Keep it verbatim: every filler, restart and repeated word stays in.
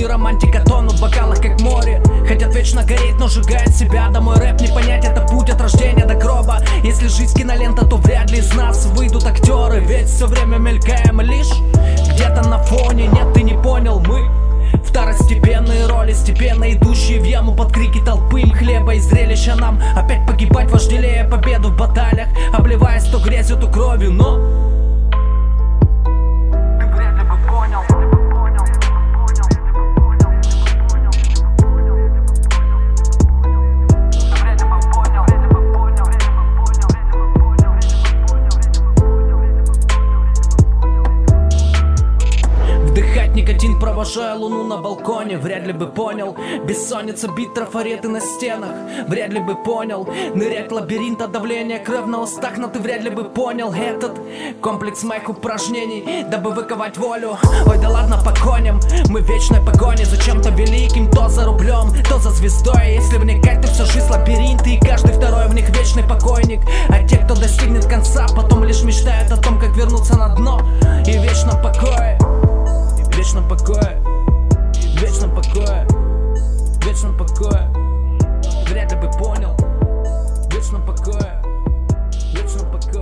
романтика тонут в бокалах, как море. Хотят вечно гореть, но сжигают себя. Да мой рэп не понять, это путь от рождения до гроба. Если жизнь кинолента, то вряд ли из нас выйдут актеры. Ведь все время мелькаем лишь где-то на фоне. Нет, ты не понял, мы второстепенные роли, степенно идущие в яму под крики толпы. Хлеба и зрелища нам опять погибать, вожделея победу в баталиях, обливаясь то грязью, то кровью, но ты вряд ли бы понял. Никотин, провожая луну на балконе, вряд ли бы понял. Бессонница, бит трафареты на стенах, вряд ли бы понял. Нырять лабиринта, давление, кровь на устах, но ты вряд ли бы понял этот комплекс моих упражнений, дабы выковать волю. Ой, да ладно, по коням, мы в вечной погоне за чем-то великим, то за рублем, то за звездой. Если вникать, то всю жизнь лабиринты, и каждый второй в них вечный покойник. А те, кто достигнет конца, потом лишь мечтают о том, как вернуться на дно и в вечном покое. В вечном покое, в вечном покое, в вечном покое. Вряд ли бы понял. В вечном покое, в вечном покое.